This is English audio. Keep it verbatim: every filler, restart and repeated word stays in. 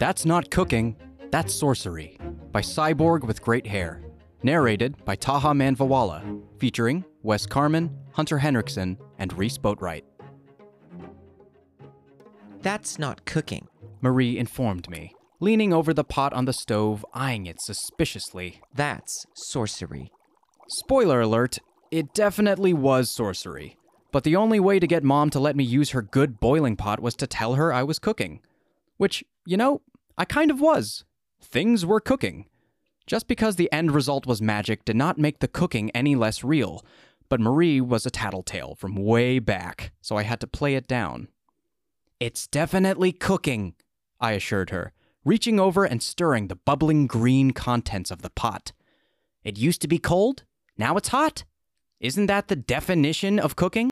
That's Not Cooking, That's Sorcery, by Cyborg with Great Hair. Narrated by Taha Manvawala, featuring Wes Carman, Hunter Henriksen, and Reese Boatwright. That's not cooking, Marie informed me, leaning over the pot on the stove, eyeing it suspiciously. That's sorcery. Spoiler alert, it definitely was sorcery. But the only way to get Mom to let me use her good boiling pot was to tell her I was cooking. Which, you know, I kind of was. Things were cooking. Just because the end result was magic did not make the cooking any less real, but Marie was a tattletale from way back, so I had to play it down. It's definitely cooking, I assured her, reaching over and stirring the bubbling green contents of the pot. It used to be cold, now it's hot. Isn't that the definition of cooking?